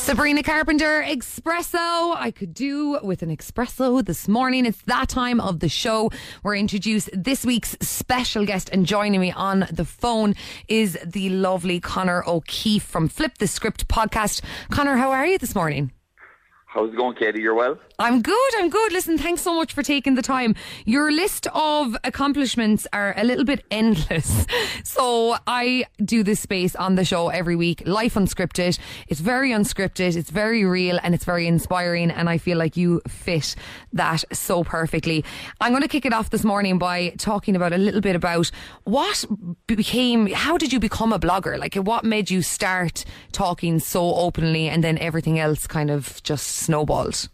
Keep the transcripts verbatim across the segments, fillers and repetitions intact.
Sabrina Carpenter, Espresso. I could do with an espresso this morning. It's that time of the show where I introduce this week's special guest, and joining me on the phone is the lovely Conor O'Keefe from Flip the Script podcast. Conor, how are you this morning? How's it going, Katie? You're well? I'm good, I'm good. Listen, thanks so much for taking the time. Your list of accomplishments are a little bit endless. So I do this space on the show every week, Life Unscripted. It's very unscripted, it's very real, and it's very inspiring, and I feel like you fit that so perfectly. I'm going to kick it off this morning by talking about a little bit about what became, how did you become a blogger? Like, what made you start talking so openly, and then everything else kind of just snowballed?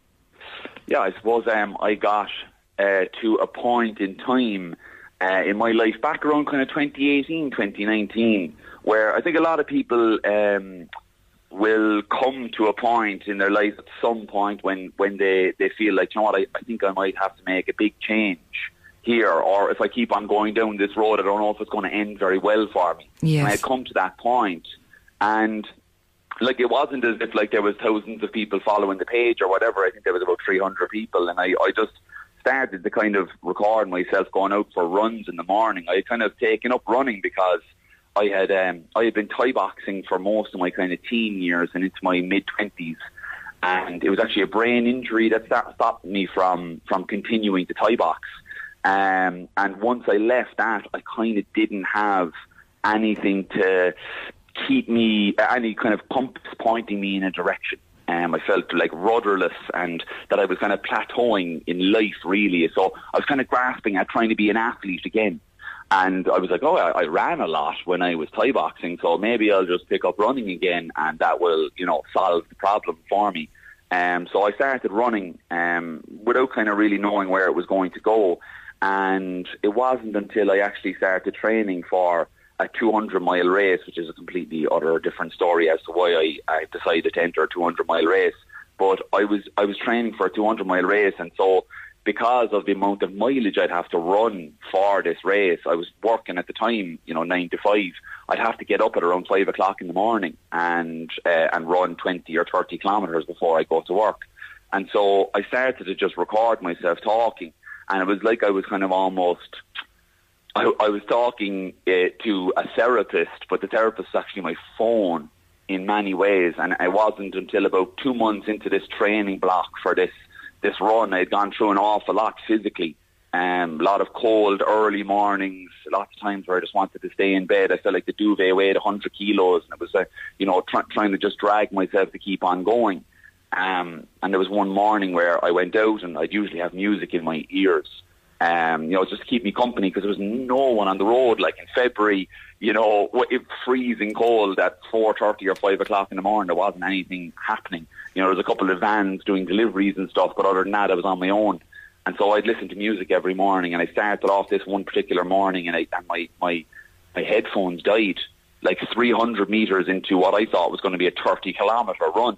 Yeah, I suppose um, I got uh, to a point in time uh, in my life back around kind of twenty eighteen, twenty nineteen, where I think a lot of people um, will come to a point in their life at some point when, when they, they feel like, you know what, I, I think I might have to make a big change here, or if I keep on going down this road, I don't know if it's going to end very well for me. Yes. And I come to that point, and like, it wasn't as if like there was thousands of people following the page or whatever. I think there was about three hundred people, and I, I just started to kind of record myself going out for runs in the morning. I had kind of taken up running because I had um, I had been Thai boxing for most of my kind of teen years and into my mid twenties, and it was actually a brain injury that stopped me from from continuing to Thai box. Um, and once I left that, I kind of didn't have anything to keep me, any kind of compass pointing me in a direction. Um, I felt like rudderless, and that I was kind of plateauing in life, really. So I was kind of grasping at trying to be an athlete again. And I was like, oh, I, I ran a lot when I was Thai boxing, so maybe I'll just pick up running again, and that will, you know, solve the problem for me. Um, so I started running um, without kind of really knowing where it was going to go. And it wasn't until I actually started training for a two hundred mile race, which is a completely other different story as to why I, I decided to enter a two hundred mile race. But I was I was training for a two hundred mile race, and so because of the amount of mileage I'd have to run for this race, I was working at the time, you know, nine to five. I'd have to get up at around five o'clock in the morning and uh, and run twenty or thirty kilometres before I go to work. And so I started to just record myself talking, and it was like I was kind of almost... I, I was talking uh, to a therapist, but the therapist is actually my phone in many ways. And it wasn't until about two months into this training block for this this run, I had gone through an awful lot physically. Um, a lot of cold early mornings, lots of times where I just wanted to stay in bed. I felt like the duvet weighed one hundred kilos, and it was, uh, you know, try, trying to just drag myself to keep on going. Um, and there was one morning where I went out, and I'd usually have music in my ears. Um, you know, just to keep me company, because there was no one on the road. Like in February, you know, it freezing cold at four thirty or five o'clock in the morning. There wasn't anything happening. You know, there was a couple of vans doing deliveries and stuff, but other than that, I was on my own. And so I'd listen to music every morning. And I started off this one particular morning, and, I, and my, my my headphones died like three hundred metres into what I thought was going to be a thirty kilometre run.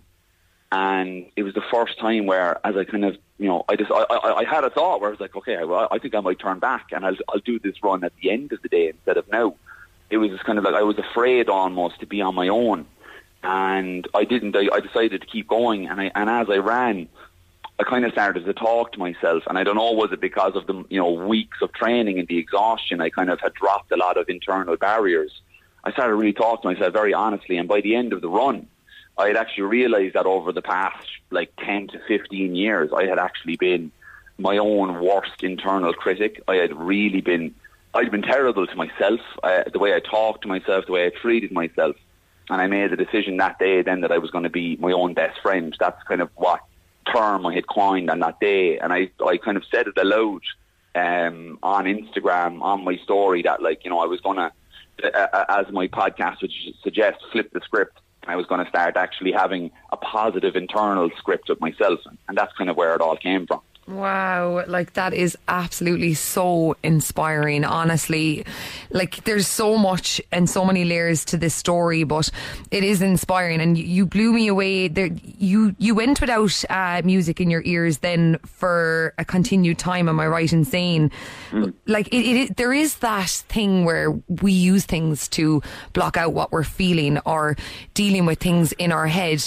And it was the first time where, as I kind of, you know, I just, I, I, I had a thought where I was like, okay, I, I think I might turn back and I'll, I'll do this run at the end of the day instead of now. It was just kind of like I was afraid almost to be on my own, and I didn't. I, I decided to keep going, and I, and as I ran, I kind of started to talk to myself, and I don't know, was it because of the, you know, weeks of training and the exhaustion? I kind of had dropped a lot of internal barriers. I started really talking to myself very honestly, and by the end of the run, I had actually realised that over the past like ten to fifteen years, I had actually been my own worst internal critic. I had really been, I'd been terrible to myself, uh, the way I talked to myself, the way I treated myself. And I made the decision that day then that I was going to be my own best friend. That's kind of what term I had coined on that day. And I, I kind of said it aloud um, on Instagram, on my story, that, like, you know, I was going to, uh, as my podcast would suggest, flip the script. I was going to start actually having a positive internal script of myself, and that's kind of where it all came from. Wow, like that is absolutely so inspiring, honestly. Like there's so much and so many layers to this story, but it is inspiring, and you blew me away. There, you you went without uh, music in your ears then for a continued time, am I right in saying? Mm. Like it, it, there is that thing where we use things to block out what we're feeling or dealing with things in our head.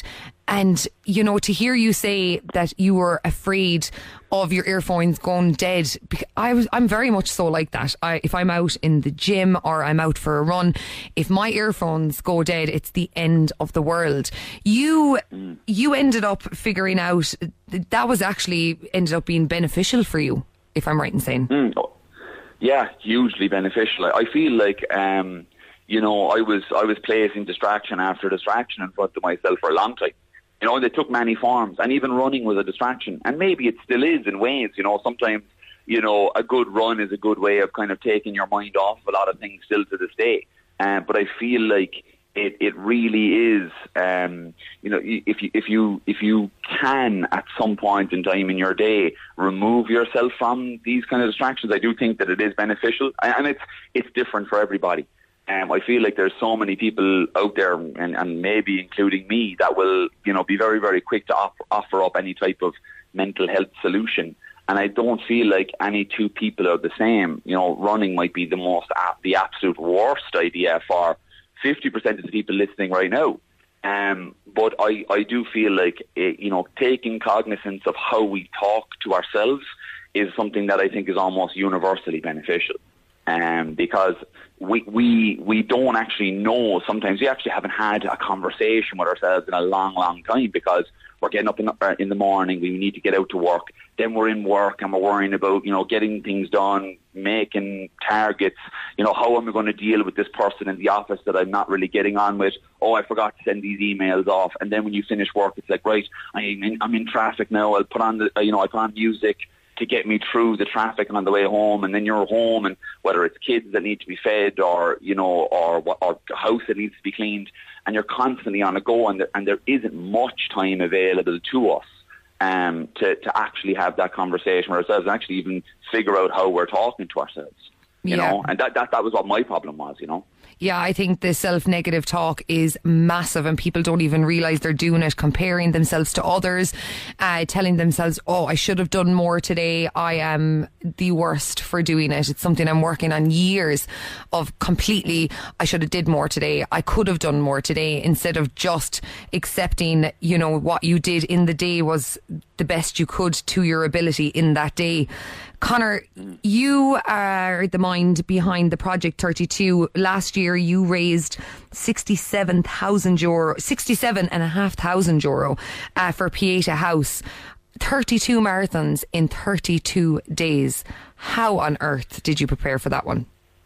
And, you know, to hear you say that you were afraid of your earphones going dead, I was, I'm very much so like that. I, if I'm out in the gym or I'm out for a run, if my earphones go dead, it's the end of the world. You, mm. you ended up figuring out that was actually ended up being beneficial for you, if I'm right in saying. Mm. Yeah, hugely beneficial. I feel like, um, you know, I was I was placing distraction after distraction in front of myself for a long time. You know, they took many forms, and even running was a distraction. And maybe it still is in ways, you know, sometimes, you know, a good run is a good way of kind of taking your mind off a lot of things still to this day. Um, but I feel like it, it really is, um, you know, if you, if you, if you can at some point in time in your day remove yourself from these kind of distractions, I do think that it is beneficial, and it's, it's different for everybody. Um, I feel like there's so many people out there, and, and maybe including me, that will, you know, be very, very quick to offer, offer up any type of mental health solution. And I don't feel like any two people are the same. You know, running might be the most, the absolute worst idea for fifty percent of the people listening right now. Um, but I, I do feel like, it, you know, taking cognizance of how we talk to ourselves is something that I think is almost universally beneficial. Um, because we, we we don't actually know, sometimes we actually haven't had a conversation with ourselves in a long, long time, because we're getting up in the, uh, in the morning, we need to get out to work, then we're in work and we're worrying about, you know, getting things done, making targets, you know, how am I going to deal with this person in the office that I'm not really getting on with? Oh, I forgot to send these emails off. And then when you finish work, it's like, right, I'm in, I'm in traffic now, I'll put on the, you know, I put on music to get me through the traffic and on the way home. And then you're home, and whether it's kids that need to be fed, or, you know, or, or a house that needs to be cleaned, and you're constantly on a go, and there, and there isn't much time available to us um, to, to actually have that conversation with ourselves and actually even figure out how we're talking to ourselves, you yeah. know, and that, that, that was what my problem was, you know. Yeah, I think the self-negative talk is massive, and people don't even realise they're doing it, comparing themselves to others, uh, telling themselves, oh, I should have done more today. I am the worst for doing it. It's something I'm working on years of completely, I should have did more today. I could have done more today, instead of just accepting, you know, what you did in the day was the best you could to your ability in that day. Conor, you are the mind behind the Project thirty-two. Last year you raised sixty-seven thousand euro, sixty-seven and a half thousand euro uh, for Pieta House. thirty-two marathons in thirty-two days. How on earth did you prepare for that one?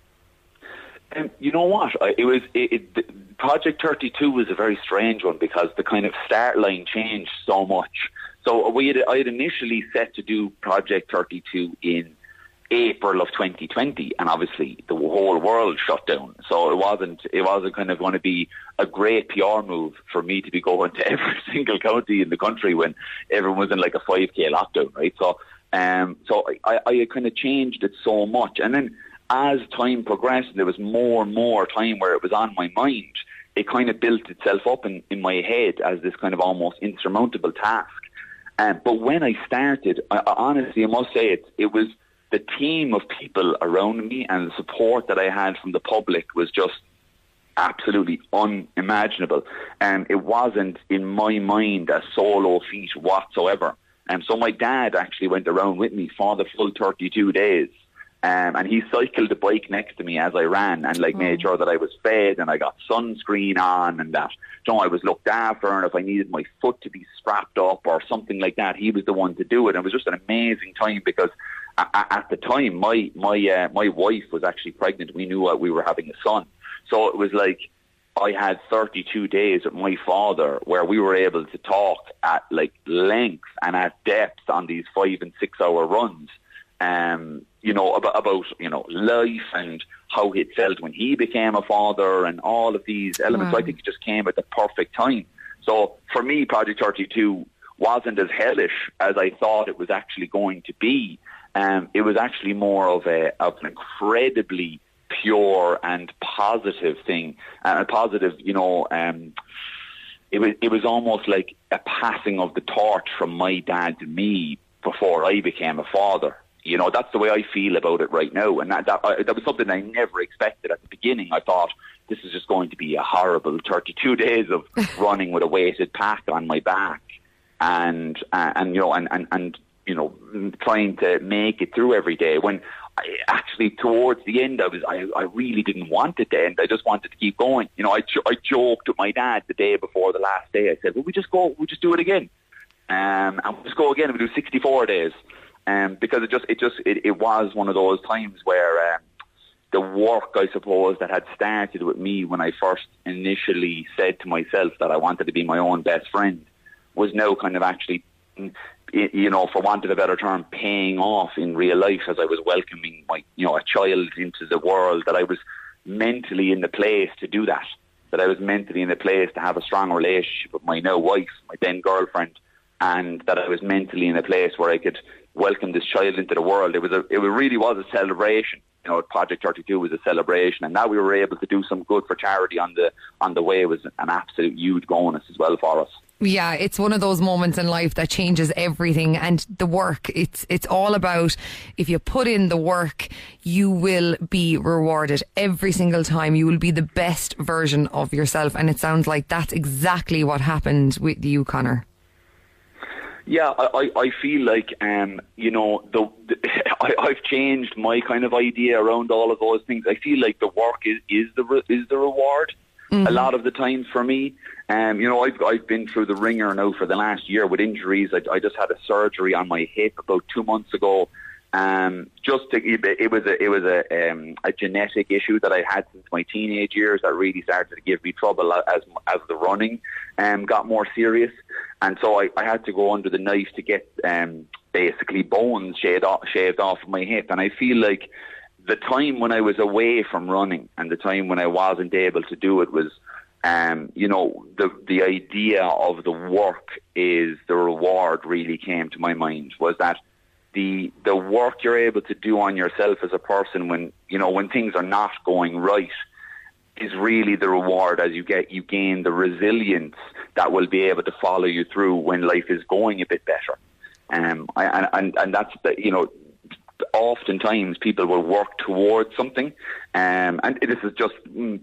Um, you know what? I, it was it, it, Project thirty-two was a very strange one, because the kind of start line changed so much. So we had, I had initially set to do Project thirty-two in April of twenty twenty, and obviously the whole world shut down. So it wasn't it wasn't kind of going to be a great P R move for me to be going to every single county in the country when everyone was in like a five K lockdown, right? So um, so I, I kind of changed it so much, and then as time progressed, there was more and more time where it was on my mind. It kind of built itself up in, in my head as this kind of almost insurmountable task. Um, but when I started, I, I honestly, I must say it, it was the team of people around me, and the support that I had from the public was just absolutely unimaginable. And it wasn't, in my mind, a solo feat whatsoever. And so my dad actually went around with me for the full thirty-two days. Um, and he cycled the bike next to me as I ran, and like oh. made sure that I was fed and I got sunscreen on, and that, you know, I was looked after, and if I needed my foot to be strapped up or something like that, he was the one to do it. And it was just an amazing time, because a- a- at the time my my uh, my wife was actually pregnant. We knew uh, we were having a son, so it was like I had thirty-two days with my father where we were able to talk at like length and at depth on these five and six hour runs. Um, you know, about, about, you know, life and how it felt when he became a father and all of these elements. Wow. So I think it just came at the perfect time. So for me, Project thirty-two wasn't as hellish as I thought it was actually going to be. Um, it was actually more of, a, of an incredibly pure and positive thing. And a positive, you know, um, it was, it was almost like a passing of the torch from my dad to me before I became a father. You know, that's the way I feel about it right now. And that that, uh, that was something I never expected at the beginning. I thought this is just going to be a horrible thirty-two days of running with a weighted pack on my back, and uh, and you know and, and and you know trying to make it through every day. When I, actually towards the end, I was I, I really didn't want it to end. I just wanted to keep going. You know, I I joked with my dad the day before the last day. I said, "Well, we just go, we just do it again, um, and we'll just go again. We do sixty-four days." Um, because it just, it just, it, it was one of those times where um, the work, I suppose, that had started with me when I first initially said to myself that I wanted to be my own best friend was now kind of actually, you know, for want of a better term, paying off in real life as I was welcoming my, you know, a child into the world, that I was mentally in the place to do that, that I was mentally in the place to have a strong relationship with my now wife, my then girlfriend, and that I was mentally in a place where I could welcome this child into the world. It was a, it really was a celebration. You know, Project thirty-two was a celebration, and now we were able to do some good for charity on the on the way was an absolute huge bonus as well for us. Yeah, it's one of those moments in life that changes everything, and the work, it's it's all about, if you put in the work, you will be rewarded every single time. You will be the best version of yourself, and it sounds like that's exactly what happened with you, Conor. Yeah, I, I feel like, um, you know, the, the I, I've changed my kind of idea around all of those things. I feel like the work is, is the re, is the reward. Mm-hmm. A lot of the times for me, um, you know, I've I've been through the ringer now for the last year with injuries. I, I just had a surgery on my hip about two months ago. Um, just to, it was a it was a um, a genetic issue that I had since my teenage years that really started to give me trouble as as the running um, got more serious, and so I, I had to go under the knife to get um, basically bones shaved off, shaved off of my hip. And I feel like the time when I was away from running and the time when I wasn't able to do it was, um, you know, the the idea of the work is the reward really came to my mind. Was that the the work you're able to do on yourself as a person when, you know, when things are not going right is really the reward, as you get you gain the resilience that will be able to follow you through when life is going a bit better. Um, and, and, and that's, the, you know, oftentimes people will work towards something, um, and this is just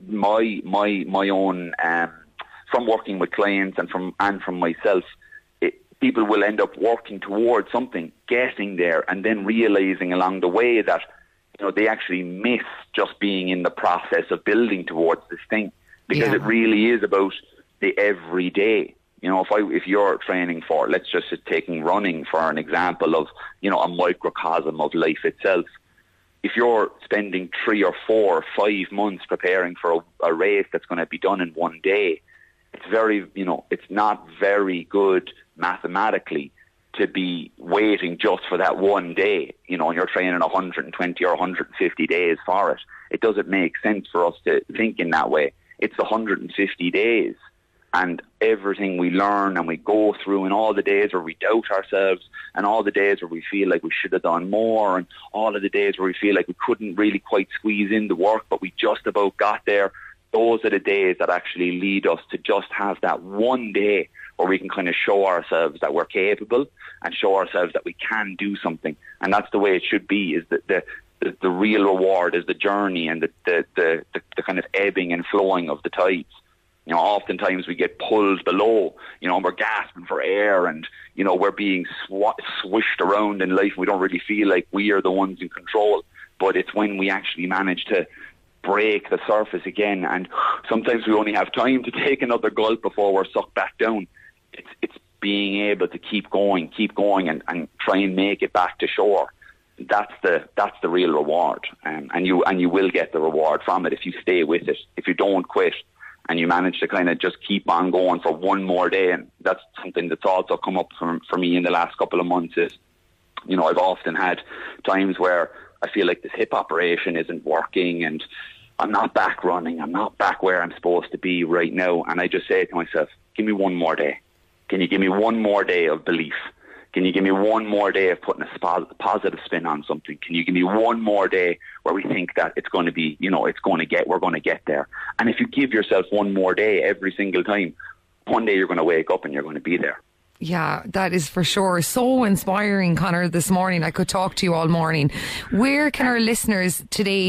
my my my own um, from working with clients and from and from myself. People will end up working towards something, getting there, and then realizing along the way that, you know, they actually miss just being in the process of building towards this thing, because yeah. it really is about the everyday. You know, if I if you're training for, let's just taking running for an example of, you know, a microcosm of life itself. If you're spending three or four or five months preparing for a, a race that's going to be done in one day, it's very, you know, it's not very good mathematically to be waiting just for that one day, you know, and you're training one hundred twenty or one hundred fifty days for it. It doesn't make sense for us to think in that way. It's one hundred fifty days, and everything we learn and we go through, and all the days where we doubt ourselves, and all the days where we feel like we should have done more, and all of the days where we feel like we couldn't really quite squeeze in the work, but we just about got there. Those are the days that actually lead us to just have that one day where we can kind of show ourselves that we're capable and show ourselves that we can do something. And that's the way it should be, is that the, the, the real reward is the journey and the, the, the, the, the kind of ebbing and flowing of the tides. You know, oftentimes we get pulled below, you know, and we're gasping for air, and, you know, we're being sw- swished around in life. We don't really feel like we are the ones in control. But it's when we actually manage to break the surface again, and sometimes we only have time to take another gulp before we're sucked back down. It's it's being able to keep going, keep going, and, and try and make it back to shore. That's the that's the real reward, um, and you and you will get the reward from it if you stay with it. If you don't quit and you manage to kind of just keep on going for one more day, and that's something that's also come up for, for me in the last couple of months. Is, you know, I've often had times where I feel like this hip operation isn't working, and I'm not back running. I'm not back where I'm supposed to be right now. And I just say to myself, give me one more day. Can you give me one more day of belief? Can you give me one more day of putting a positive spin on something? Can you give me one more day where we think that it's going to be, you know, it's going to get, we're going to get there? And if you give yourself one more day every single time, one day you're going to wake up and you're going to be there. Yeah, that is for sure. So inspiring, Conor, this morning. I could talk to you all morning. Where can our listeners today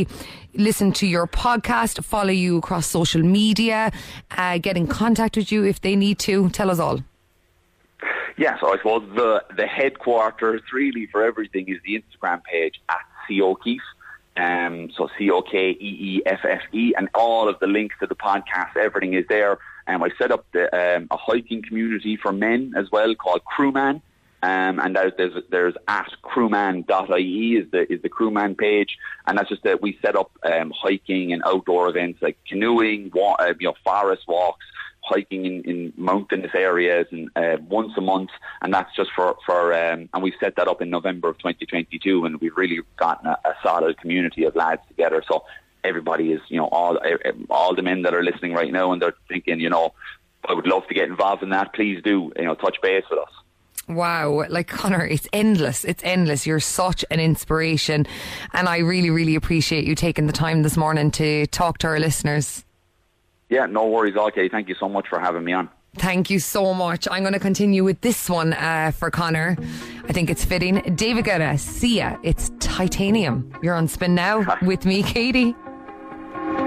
listen to your podcast, follow you across social media, uh, get in contact with you if they need to? Tell us all. Yeah, so I suppose the, the headquarters really for everything is the Instagram page at C O'Keefe. Um, so C O K E E F F E, and all of the links to the podcast, everything is there. Um, I set up the, um, a hiking community for men as well called Crewman. Um, and there's, there's at crewman dot I E is the, is the Crewman page. And that's just that we set up um, hiking and outdoor events like canoeing, wa- uh, you know, forest walks, hiking in, in mountainous areas, and uh, once a month, and that's just for for um, and we set that up in November of twenty twenty-two, and we've really gotten a, a solid community of lads together. So everybody is, you know, all all the men that are listening right now, and they're thinking, you know, I would love to get involved in that. Please do, you know, touch base with us. Wow, like Conor, it's endless. It's endless. You're such an inspiration, and I really, really appreciate you taking the time this morning to talk to our listeners. Yeah, no worries, okay. Thank you so much for having me on. Thank you so much. I'm going to continue with this one uh, for Conor. I think it's fitting. David Guetta, see ya. It's Titanium. You're on Spin Now with me, Katie.